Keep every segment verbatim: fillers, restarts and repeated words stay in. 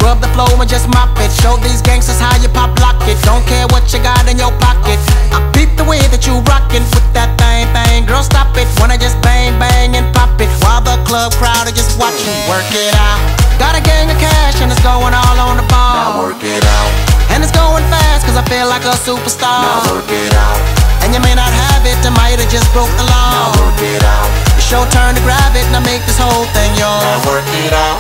Scrub the floor and just mop it. Show these gangsters how you pop lock it. Don't care what you got in your pocket. I peep the way that you rockin' with that thing, thing. Girl, stop it. Wanna just bang, bang and pop it while the club crowd are just watching. Work it out. Got a gang of cash and it's going all on the ball. Now work it out. And it's going fast cause I feel like a superstar. Now work it out. And you may not have it, I might have just broke the law. Now work it out. It's your turn to grab it and I make this whole thing yours. Now work it out.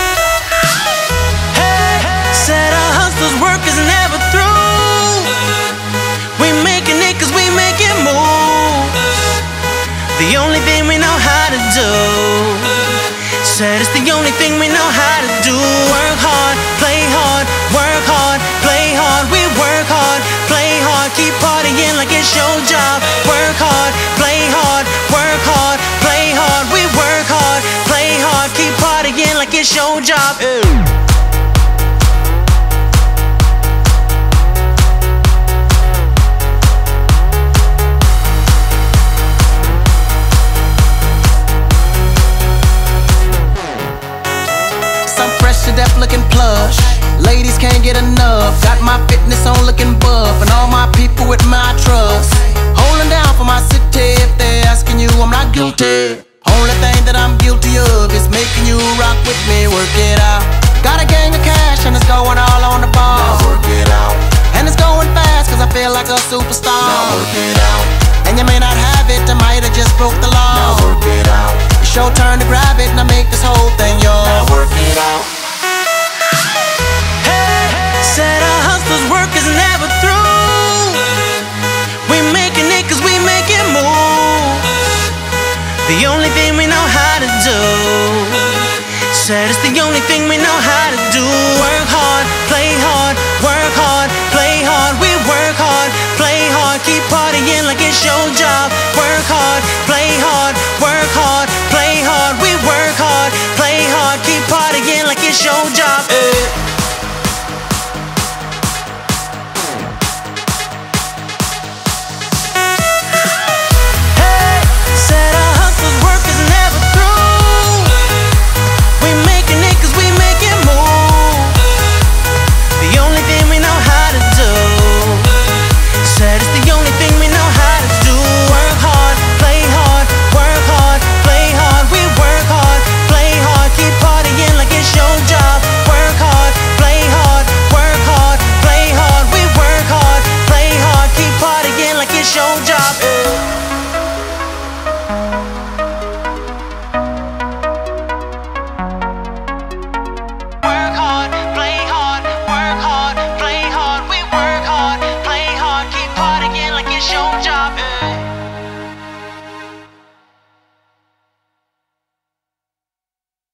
Hey, said our hustlers' work is never through. We making it cause we making moves. The only thing we know how to do. Said it's the only thing we know how to do. Work hard, play hard, work hard, play hard. We work hard, play hard, keep partying like it's your job. Work hard, play hard, work hard, play hard. We work hard, play hard, keep partying like it's your job. Ew. Deaf looking plush, ladies can't get enough. Got my fitness on looking buff, and all my people with my trust. Holding down for my city. If they're asking you, I'm not guilty. Only thing that I'm guilty of is making you rock with me. Work it out. Got a gang of cash and it's going all on the ball. Now work it out. And it's going fast cause I feel like a superstar. Now work it out. And you may not have it, I might have just broke the law. Now work it out. It's your turn to grab it and I make this whole thing yours. Now work it out. Said our hustlers' work is never through. We making it cause we making moves. The only thing we know how to do. Said it's the only thing we know how to do. Work hard, play hard, work hard, play hard. We work hard, play hard, keep partying like it's your job. Work hard, play hard, work hard, play hard. We work hard, play hard, keep partying like it's your job. Hey. Show job.